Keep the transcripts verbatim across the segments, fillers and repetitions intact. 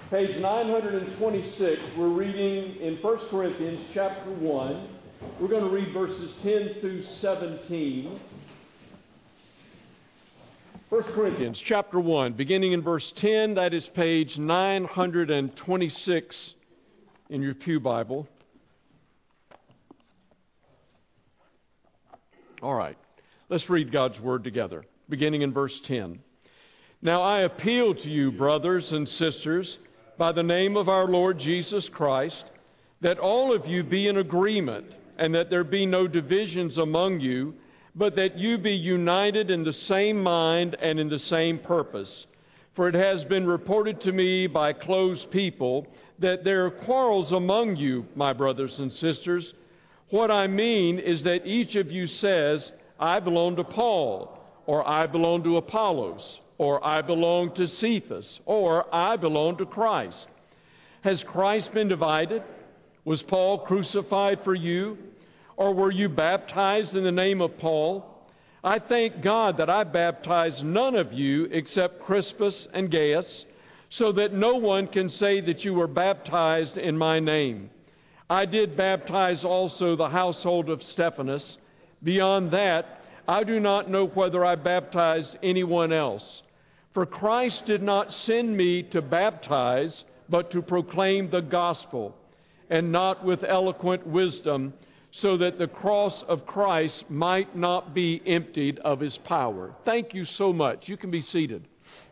Page nine twenty-six, we're reading in First Corinthians chapter one. We're going to read verses ten through seventeen. First Corinthians chapter one, beginning in verse ten, that is page nine twenty-six in your pew Bible. All right, let's read God's Word together, beginning in verse ten. Now I appeal to you, brothers and sisters, by the name of our Lord Jesus Christ, that all of you be in agreement, and that there be no divisions among you, but that you be united in the same mind and in the same purpose. For it has been reported to me by close people that there are quarrels among you, my brothers and sisters. What I mean is that each of you says, I belong to Paul, or I belong to Apollos, or I belong to Cephas, or I belong to Christ. Has Christ been divided? Was Paul crucified for you? Or were you baptized in the name of Paul? I thank God that I baptized none of you except Crispus and Gaius, so that no one can say that you were baptized in my name. I did baptize also the household of Stephanas. Beyond that, I do not know whether I baptized anyone else. For Christ did not send me to baptize, but to proclaim the gospel, and not with eloquent wisdom, so that the cross of Christ might not be emptied of his power. Thank you so much. You can be seated.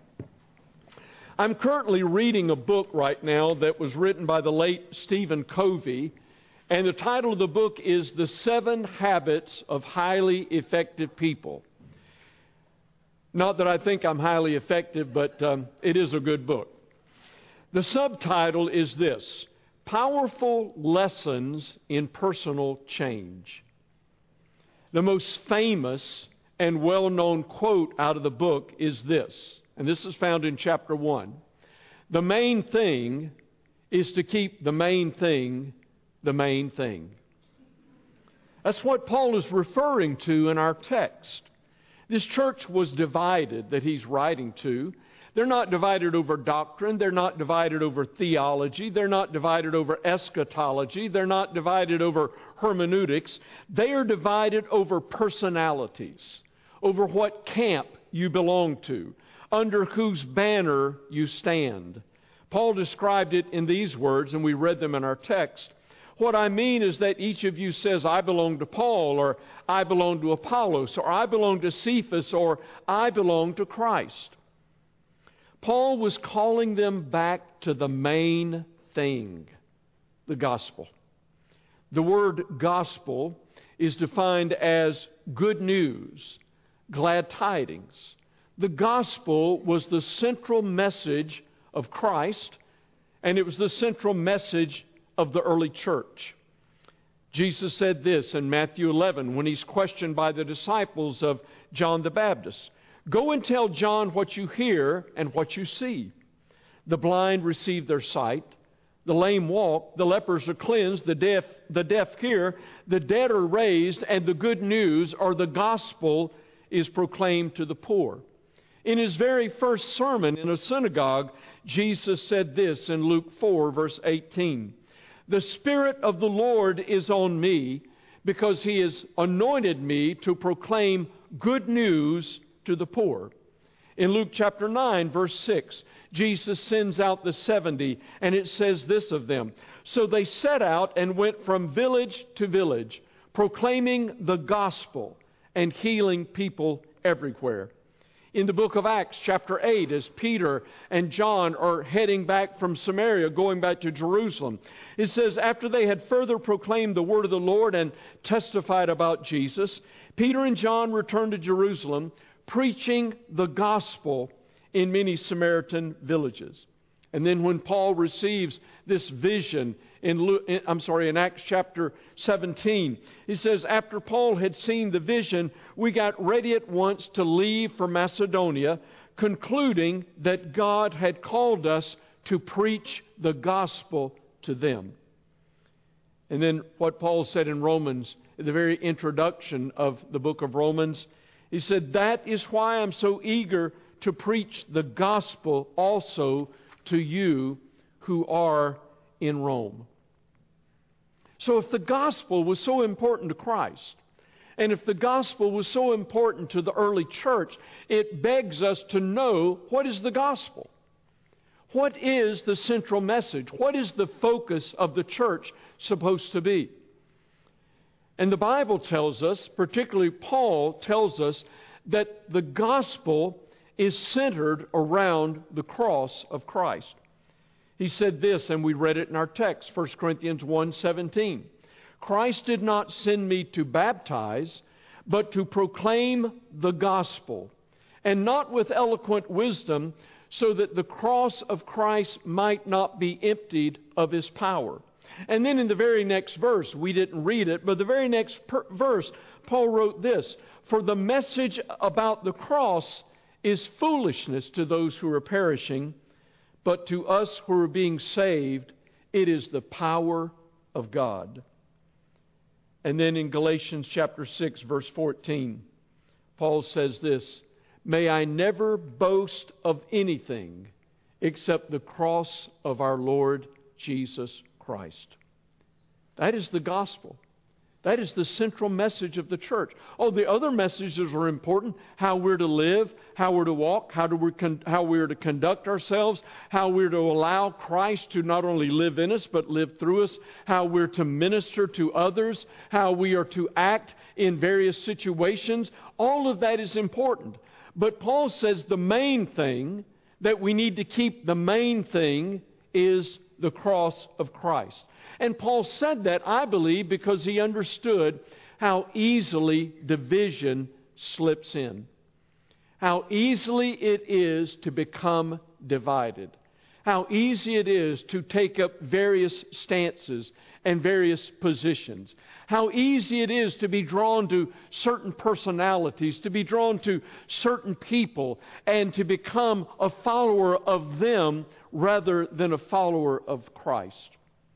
I'm currently reading a book right now that was written by the late Stephen Covey, and the title of the book is The Seven Habits of Highly Effective People. Not that I think I'm highly effective, but um, it is a good book. The subtitle is this: Powerful Lessons in Personal Change. The most famous and well-known quote out of the book is this, and this is found in chapter one. The main thing is to keep the main thing the main thing. That's what Paul is referring to in our text. This church was divided that he's writing to. They're not divided over doctrine. They're not divided over theology. They're not divided over eschatology. They're not divided over hermeneutics. They are divided over personalities, over what camp you belong to, under whose banner you stand. Paul described it in these words, and we read them in our text. What I mean is that each of you says, I belong to Paul, or I belong to Apollos, or I belong to Cephas, or I belong to Christ. Paul was calling them back to the main thing, the gospel. The word gospel is defined as good news, glad tidings. The gospel was the central message of Christ, and it was the central message of the early church. Jesus said this in Matthew eleven when he's questioned by the disciples of John the Baptist. Go and tell John what you hear and what you see. The blind receive their sight, the lame walk, the lepers are cleansed, the deaf, the deaf hear, the dead are raised, and the good news, or the gospel, is proclaimed to the poor. In his very first sermon in a synagogue, Jesus said this in Luke four, verse eighteen. The Spirit of the Lord is on me, because he has anointed me to proclaim good news to the poor. In Luke chapter nine, verse six, Jesus sends out the seventy, and it says this of them. So they set out and went from village to village, proclaiming the gospel and healing people everywhere. In the book of Acts chapter eight, as Peter and John are heading back from Samaria, going back to Jerusalem, it says, after they had further proclaimed the word of the Lord and testified about Jesus, Peter and John returned to Jerusalem, preaching the gospel in many Samaritan villages. And then when Paul receives this vision in, Luke, I'm sorry, in Acts chapter seventeen, he says, after Paul had seen the vision, we got ready at once to leave for Macedonia, concluding that God had called us to preach the gospel to them. And then what Paul said in Romans, in the very introduction of the book of Romans, he said, that is why I'm so eager to preach the gospel also to you who are in Rome. So if the gospel was so important to Christ, and if the gospel was so important to the early church, it begs us to know, what is the gospel? What is the central message? What is the focus of the church supposed to be? And the Bible tells us, particularly Paul tells us, that the gospel is centered around the cross of Christ. He said this, and we read it in our text, First Corinthians one seventeen. Christ did not send me to baptize, but to proclaim the gospel, and not with eloquent wisdom, so that the cross of Christ might not be emptied of His power. And then in the very next verse, we didn't read it, but the very next per- verse, Paul wrote this, for the message about the cross is foolishness to those who are perishing, but to us who are being saved, it is the power of God. And then in Galatians chapter six, verse fourteen, Paul says this, may I never boast of anything except the cross of our Lord Jesus Christ. That is the gospel. That is the central message of the church. Oh, the other messages are important. How we're to live, how we're to walk, how, do we con- how we're to conduct ourselves, how we're to allow Christ to not only live in us, but live through us, how we're to minister to others, how we are to act in various situations. All of that is important. But Paul says the main thing that we need to keep, the main thing is the cross of Christ. And Paul said that, I believe, because he understood how easily division slips in. How easily it is to become divided. How easy it is to take up various stances and various positions. How easy it is to be drawn to certain personalities, to be drawn to certain people, and to become a follower of them rather than a follower of Christ.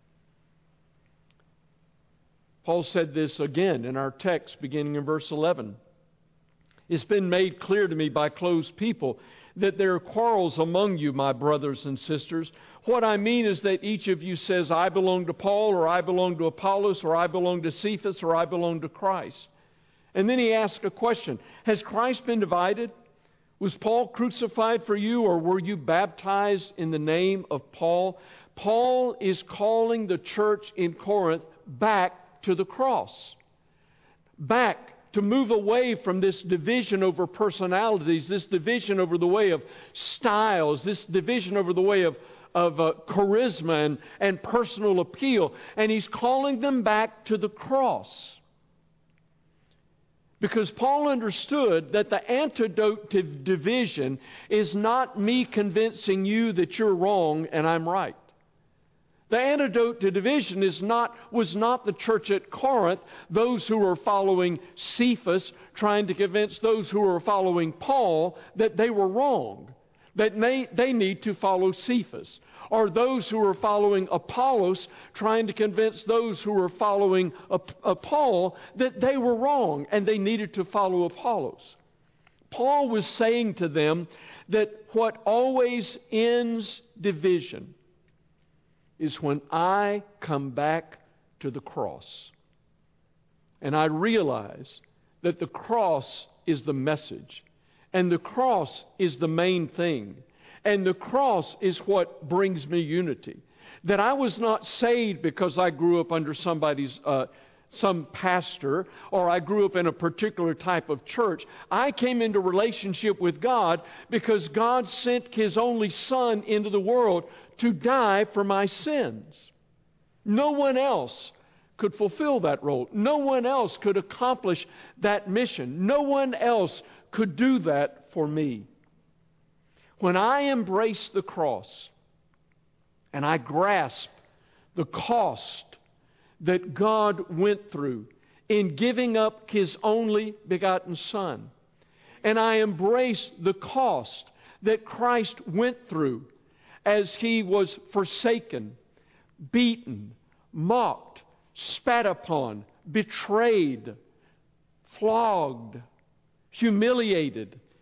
Paul said this again in our text beginning in verse eleven. It's been made clear to me by close people that there are quarrels among you, my brothers and sisters. What I mean is that each of you says, I belong to Paul, or I belong to Apollos, or I belong to Cephas, or I belong to Christ. And then he asked a question. Has Christ been divided? Was Paul crucified for you, or were you baptized in the name of Paul? Paul is calling the church in Corinth back to the cross. Back to move away from this division over personalities, this division over the way of styles, this division over the way of, of uh, charisma and, and personal appeal. And he's calling them back to the cross. Because Paul understood that the antidote to division is not me convincing you that you're wrong and I'm right. The antidote to division is not, was not the church at Corinth, those who were following Cephas, trying to convince those who were following Paul that they were wrong, that they, they need to follow Cephas. Or those who were following Apollos, trying to convince those who were following Paul that they were wrong and they needed to follow Apollos. Paul was saying to them that what always ends division is when I come back to the cross. And I realize that the cross is the message. And the cross is the main thing. And the cross is what brings me unity. That I was not saved because I grew up under somebody's, uh, some pastor, or I grew up in a particular type of church. I came into relationship with God because God sent His only Son into the world to die for my sins. No one else could fulfill that role. No one else could accomplish that mission. No one else could do that for me. When I embrace the cross and I grasp the cost that God went through in giving up His only begotten Son, and I embrace the cost that Christ went through as He was forsaken, beaten, mocked, spat upon, betrayed, flogged, humiliated,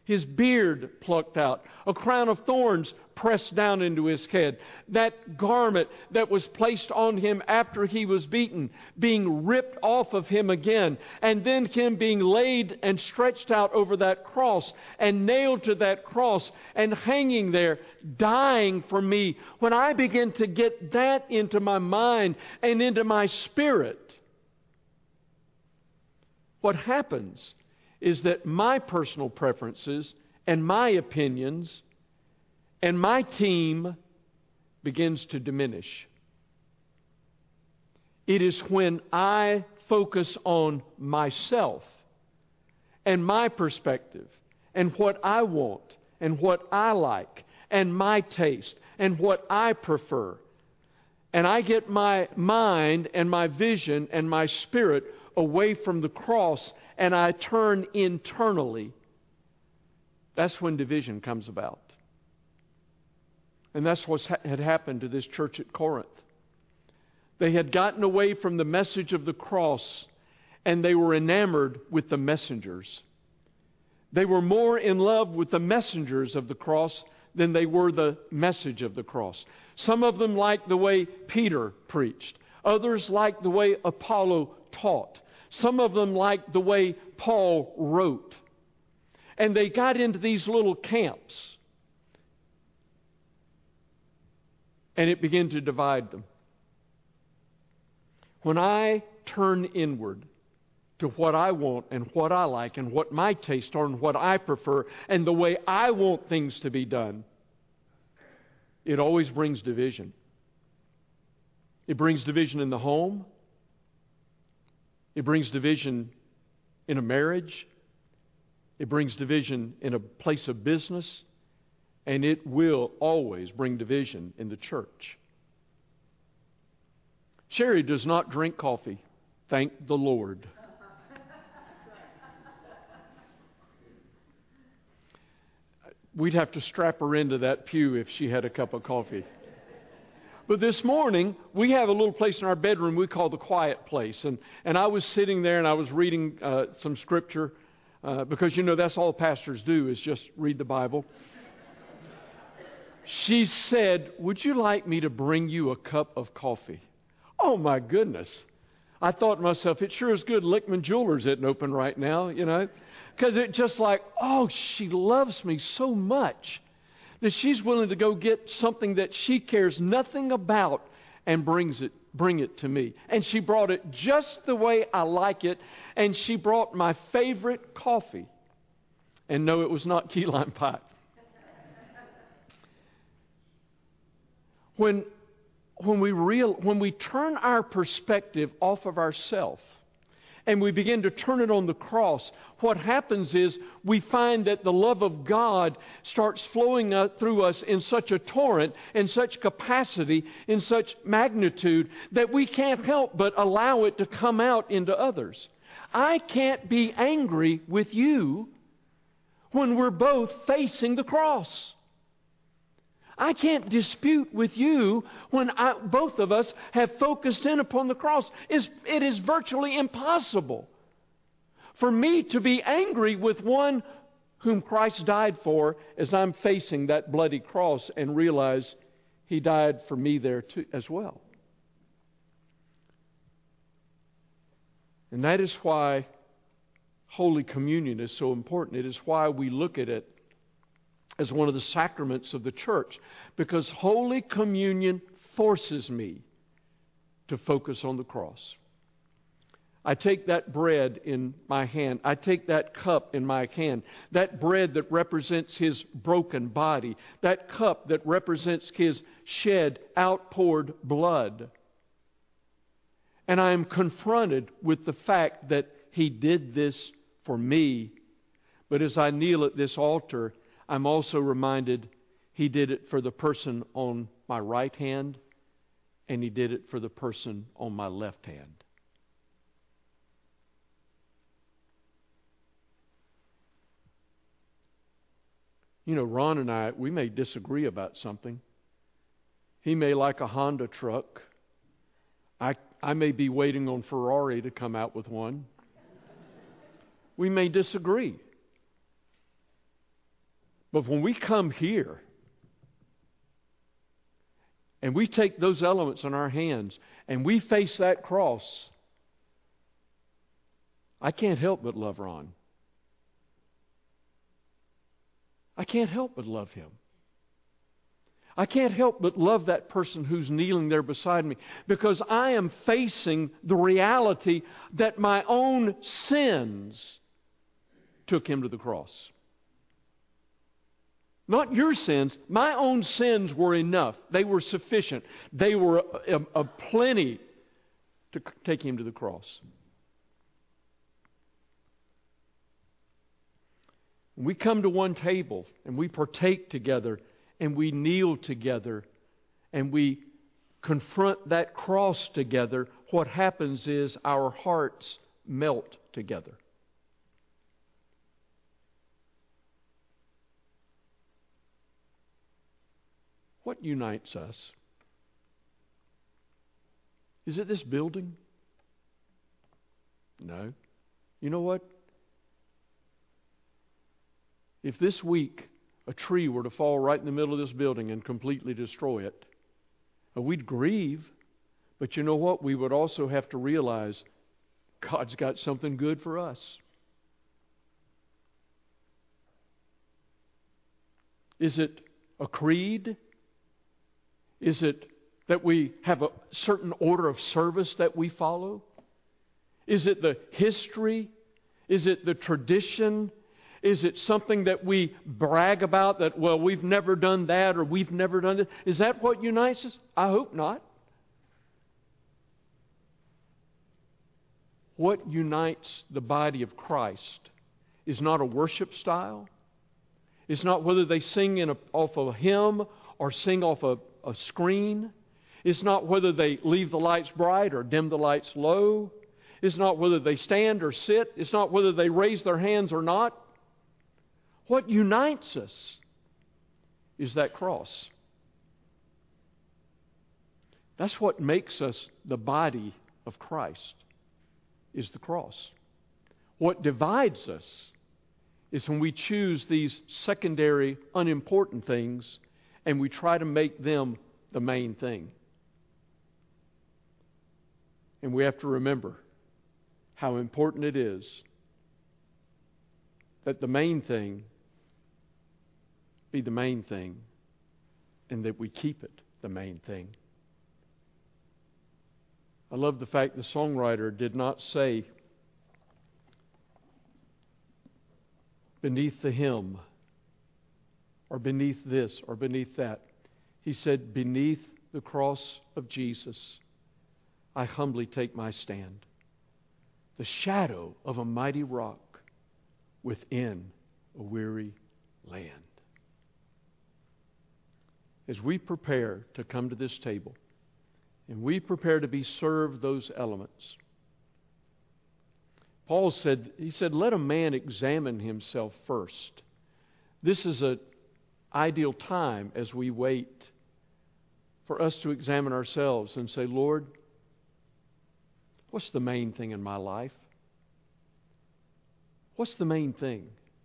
his beard plucked out, a crown of thorns pressed down into his head, that garment that was placed on him after he was beaten being ripped off of him again, and then him being laid and stretched out over that cross and nailed to that cross and hanging there, dying for me. When I begin to get that into my mind and into my spirit, what happens is that my personal preferences and my opinions and my team begins to diminish. It is when I focus on myself and my perspective and what I want and what I like and my taste and what I prefer, and I get my mind and my vision and my spirit away from the cross and I turn internally, that's when division comes about. And that's what had happened to this church at Corinth. They had gotten away from the message of the cross and they were enamored with the messengers. They were more in love with the messengers of the cross than they were the message of the cross. Some of them liked the way Peter preached. Others liked the way Apollo taught. Some of them liked the way Paul wrote. And they got into these little camps. And it began to divide them. When I turn inward to what I want and what I like and what my tastes are and what I prefer and the way I want things to be done, it always brings division. It brings division in the home. It brings division in a marriage. It brings division in a place of business. And it will always bring division in the church. Sherry does not drink coffee. Thank the Lord. We'd have to strap her into that pew if she had a cup of coffee. But this morning, we have a little place in our bedroom we call the quiet place. And, and I was sitting there and I was reading uh, some scripture uh, because, you know, that's all pastors do is just read the Bible. She said, "Would you like me to bring you a cup of coffee?" Oh, my goodness. I thought to myself, it sure is good Lickman Jewelers isn't open right now, you know. Because it just like, oh, she loves me so much that she's willing to go get something that she cares nothing about and brings it, bring it to me. And she brought it just the way I like it. And she brought my favorite coffee. And no, it was not key lime pie. When, when, we real, when we turn our perspective off of ourselves and we begin to turn it on the cross, what happens is we find that the love of God starts flowing through us in such a torrent, in such capacity, in such magnitude that we can't help but allow it to come out into others. I can't be angry with you when we're both facing the cross. I can't dispute with you when I, both of us have focused in upon the cross. It's, it is virtually impossible for me to be angry with one whom Christ died for as I'm facing that bloody cross and realize He died for me there too, as well. And that is why Holy Communion is so important. It is why we look at it as one of the sacraments of the church, because Holy Communion forces me to focus on the cross. I take that bread in my hand. I take that cup in my hand. That bread that represents His broken body. That cup that represents His shed, outpoured blood. And I am confronted with the fact that He did this for me. But as I kneel at this altar, I'm also reminded He did it for the person on my right hand, and He did it for the person on my left hand. You know, Ron and I, we may disagree about something. He may like a Honda truck. I, I may be waiting on Ferrari to come out with one. We may disagree. But when we come here and we take those elements in our hands and we face that cross, I can't help but love Ron. I can't help but love him. I can't help but love that person who's kneeling there beside me, because I am facing the reality that my own sins took him to the cross. Not your sins. My own sins were enough. They were sufficient. They were a, a, a plenty to take him to the cross. When we come to one table and we partake together and we kneel together and we confront that cross together, what happens is our hearts melt together. What unites us? Is it this building? No. You know what? If this week a tree were to fall right in the middle of this building and completely destroy it, we'd grieve. But you know what? We would also have to realize God's got something good for us. Is it a creed? Is it that we have a certain order of service that we follow? Is it the history? Is it the tradition? Is it something that we brag about that, well, we've never done that or we've never done it? Is that what unites us? I hope not. What unites the body of Christ is not a worship style. It's not whether they sing in a, off a hymn or sing off a, a screen. It's not whether they leave the lights bright or dim the lights low. It's not whether they stand or sit. It's not whether they raise their hands or not. What unites us is that cross. That's what makes us the body of Christ, is the cross. What divides us is when we choose these secondary, unimportant things and we try to make them the main thing. And we have to remember how important it is that the main thing be the main thing and that we keep it the main thing. I love the fact the songwriter did not say beneath the hymn or beneath this or beneath that. He said, beneath the cross of Jesus, I humbly take my stand. The shadow of a mighty rock within a weary land. As we prepare to come to this table and we prepare to be served those elements, Paul said, he said, let a man examine himself first. This is an ideal time as we wait for us to examine ourselves and say, Lord, what's the main thing in my life? What's the main thing?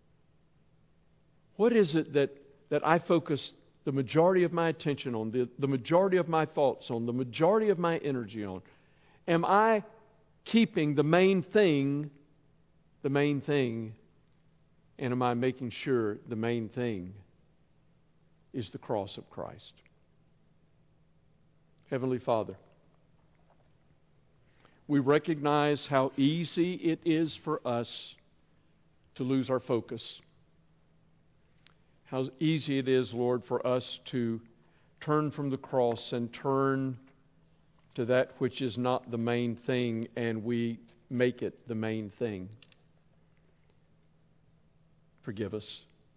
What is it that, that I focus the majority of my attention on, the, the majority of my thoughts on, the majority of my energy on? Am I keeping the main thing the main thing? And am I making sure the main thing is the cross of Christ? Heavenly Father, we recognize how easy it is for us to lose our focus. How easy it is, Lord, for us to turn from the cross and turn to that which is not the main thing, and we make it the main thing. Forgive us.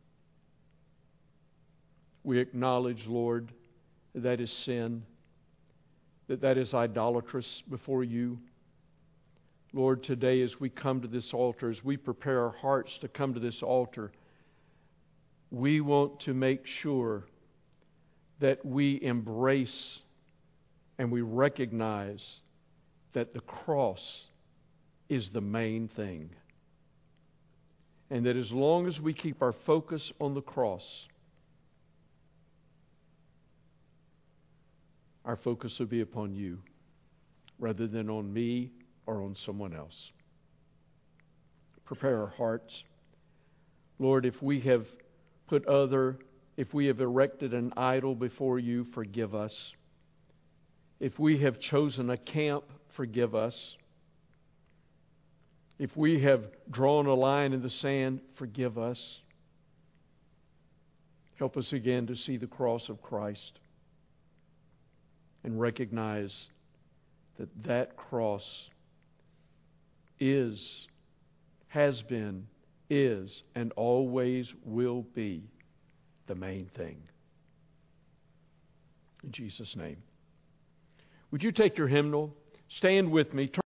We acknowledge, Lord, that that is sin, that that is idolatrous before you. Lord, today as we come to this altar, as we prepare our hearts to come to this altar, we want to make sure that we embrace and we recognize that the cross is the main thing. And that as long as we keep our focus on the cross, our focus will be upon you rather than on me or on someone else. Prepare our hearts. Lord, if we have put other, if we have erected an idol before you, forgive us. If we have chosen a camp, forgive us. If we have drawn a line in the sand, forgive us. Help us again to see the cross of Christ and recognize that that cross is, has been, is, and always will be the main thing. In Jesus' name. Would you take your hymnal, stand with me.